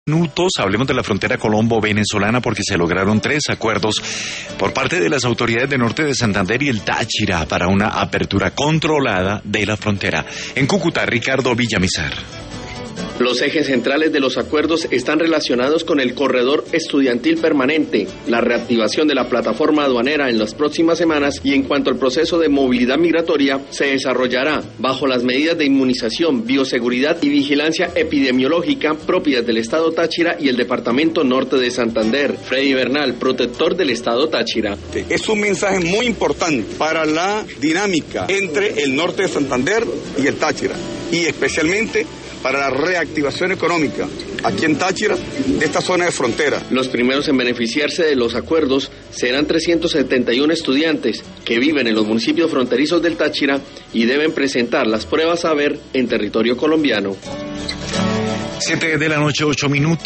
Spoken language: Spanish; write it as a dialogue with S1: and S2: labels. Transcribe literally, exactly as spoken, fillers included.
S1: Minutos, hablemos de la frontera colombo-venezolana porque se lograron tres acuerdos por parte de las autoridades de Norte de Santander y el Táchira para una apertura controlada de la frontera. En Cúcuta, Ricardo Villamizar.
S2: Los ejes centrales de los acuerdos están relacionados con el corredor estudiantil permanente, la reactivación de la plataforma aduanera en las próximas semanas y en cuanto al proceso de movilidad migratoria, se desarrollará bajo las medidas de inmunización, bioseguridad y vigilancia epidemiológica propias del Estado Táchira y el Departamento Norte de Santander. Freddy Bernal, protector del Estado Táchira.
S3: Es un mensaje muy importante para la dinámica entre el Norte de Santander y el Táchira, y especialmente para la reactivación económica aquí en Táchira de esta zona de frontera.
S2: Los primeros en beneficiarse de los acuerdos serán trescientos setenta y uno estudiantes que viven en los municipios fronterizos del Táchira y deben presentar las pruebas saber en territorio colombiano.
S1: Siete de la noche, ocho minutos.